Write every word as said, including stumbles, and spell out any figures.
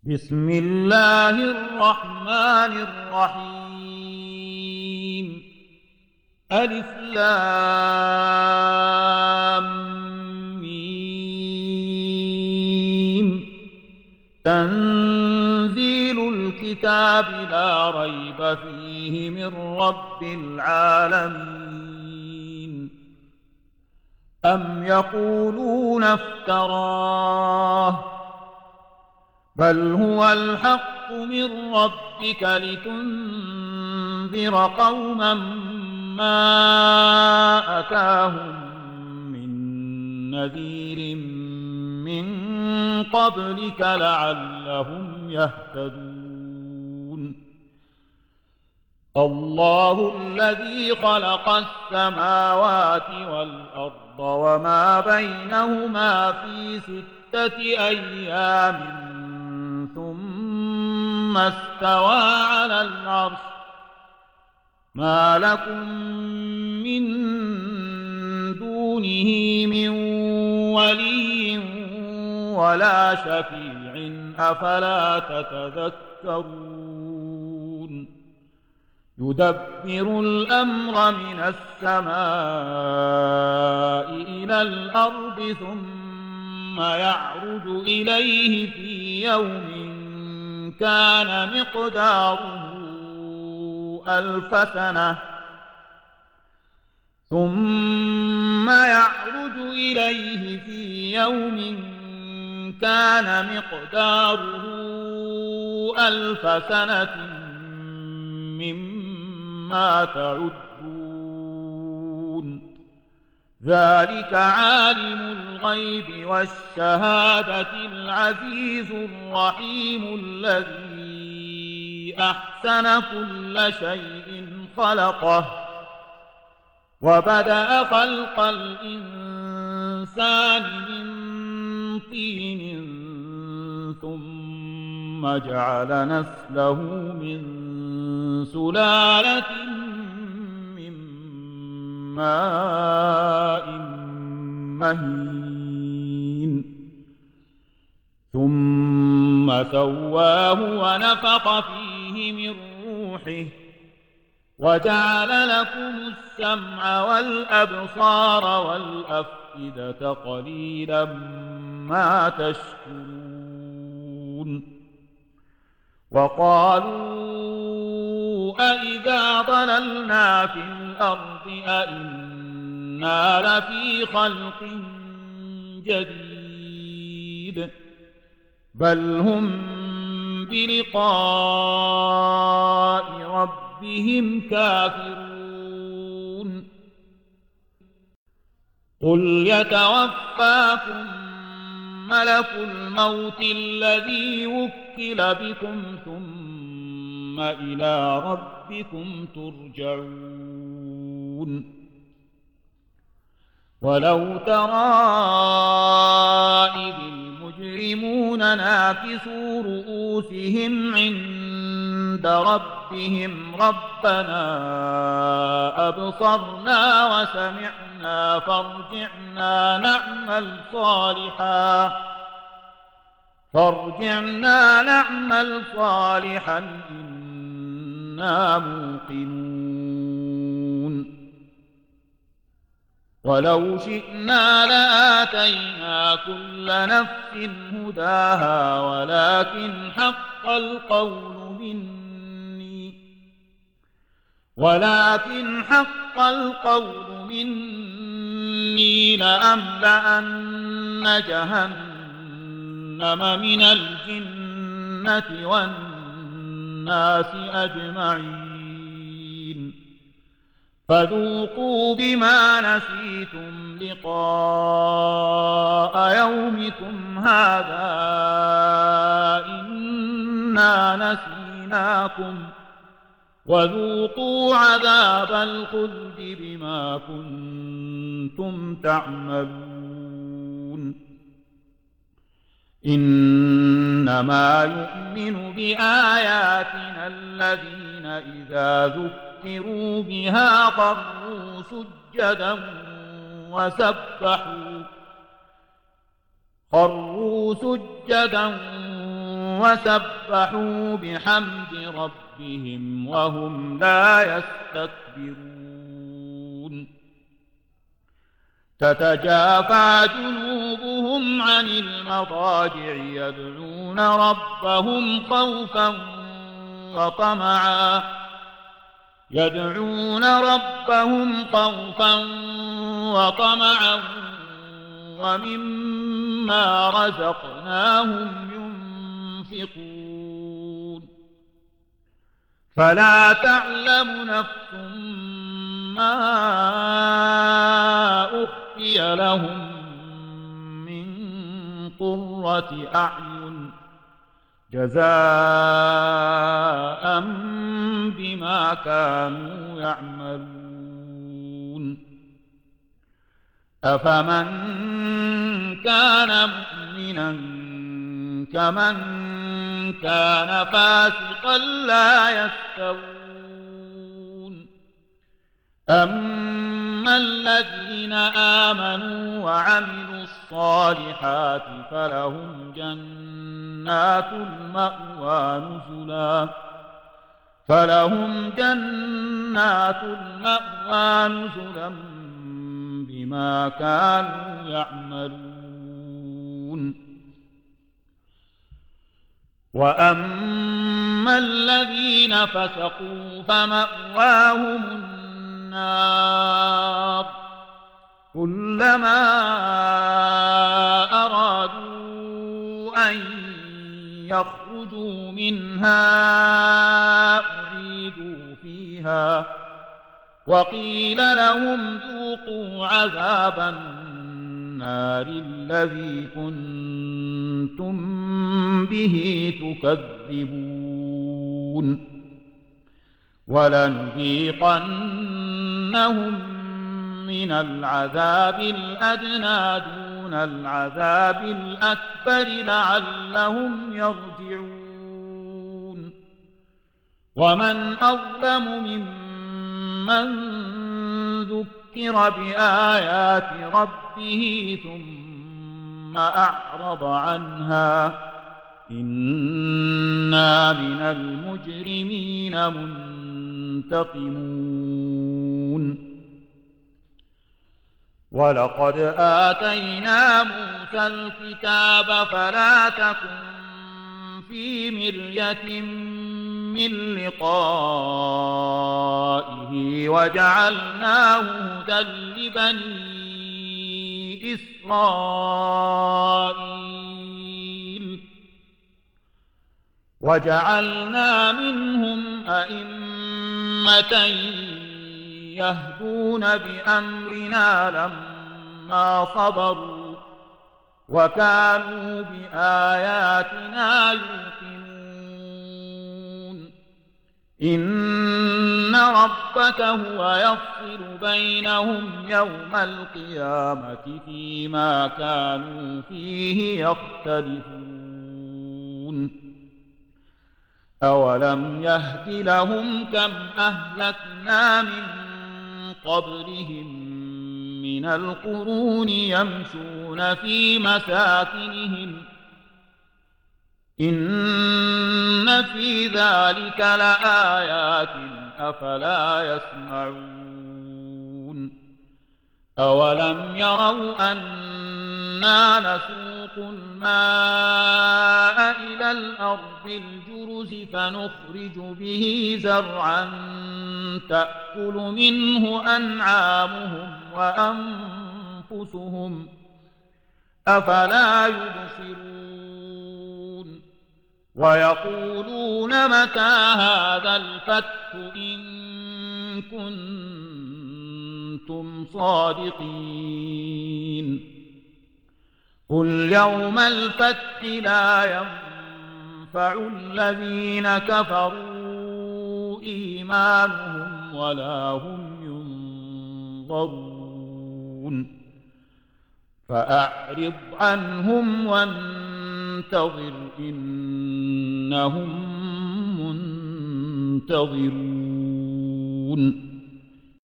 بسم الله الرحمن الرحيم. ألف لام ميم. تنزيل الكتاب لا ريب فيه من رب العالمين. أم يقولون افتراه بل هو الحق من ربك لتنذر قوما ما أتاهم من نذير من قبلك لعلهم يهتدون. الله الذي خلق السماوات والأرض وما بينهما في ستة أيام ثم استوى على العرش. ما لكم من دونه من ولي ولا شفيع أفلا تتذكرون. يدبر الأمر من السماء إلى الأرض ثم يعرج إليه في يوم كان مقداره ألف سنة ثم يعرج إليه في يوم كان مقداره ألف سنة مما تعدون. ذلك عالم الغيب والشهادة العزيز الرحيم الذي أحسن كل شيء خلقه وبدأ خلق الإنسان من طين ثم جعل نسله من سلالة من ماء مهين ثم سواه ونفخ فيه من روحه وجعل لكم السمع والأبصار والأفئدة قليلا ما تشكرون. وقالوا أإذا ضللنا في الأرض أإنا لفي خلق جديد بل هم بلقاء ربهم كافرون. قل يتوفاكم ملك الموت الذي وكل بكم ثم إلى ربكم ترجعون. ولو ترى إذ المجرمون ناكسوا رؤوسهم عند ربهم ربنا أبصرنا وسمعنا فارجعنا نعمل صالحا فارجعنا نعمل صالحا إنا موقنون. ولو شئنا لآتينا كل نفس هداها ولكن حق القول مني ولكن حق القول مني لأملأن جهنم من الجنة والناس أجمعين. فذوقوا بما نسيتم لقاء يومكم هذا إنا نسيناكم وذوقوا عذاب الخلد بما كنتم تعملون. إنما يؤمن بآياتنا الذين إذا ذكروا بها خروا سجدا وسبحوا خروا سجدا وسبحوا بحمد ربهم وهم لا يستكبرون تتجافى جنوبهم عن المضاجع يدعون ربهم خوفا وطمعا يدعون ربهم خوفا وطمعا ومما رزقناهم ينفقون فلا تعلم نفس ما أخفي لهم من قرة أعين جزاء بما كانوا يعملون أفمن كان مؤمنا كمن كان فاسقا لا يستوون أما الذين آمنوا وعملوا الصالحات فلهم جنات المأوى نزلا فلهم جنات المأوى نزلا بما كانوا يعملون وأما الذين فسقوا فمأواهم النار كلما أرادوا أن يخرجوا منها أعيدوا فيها وقيل لهم ذوقوا عذاب النار الذي كنتم به تكذبون ولنذيقنهم من العذاب الأدنى دون العذاب الأكبر لعلهم يرجعون ومن أظلم ممن ذكر بآيات ربه ثم أعرض عنها إنا من المجرمين منتقمون ولقد آتينا موسى الكتاب فلا تكن في مرية من لقائه وجعلناه هدى لبني إسرائيل وجعلنا منهم أئمة يهدون بأمرنا لما صبروا وكانوا بآياتنا يوقنون إن ربك هو يفصل بينهم يوم القيامة فيما كانوا فيه يختلفون أولم يهد لهم كم أهلكنا من قبلهم من القرون يمشون في مساكنهم إن في ذلك لآيات أفلا يسمعون أولم يروا أنا نسوق الماء إلى الأرض الجرز فنخرج به زرعا تأكل منه أنعامهم وأنفسهم أفلا يبصرون ويقولون متى هذا الفتح إن كنتم صادقين قل يوم الفتح لا ينفع الذين كفروا إيمانهم ولا هم ينظرون فأعرض عنهم وانتظر إنهم منتظرون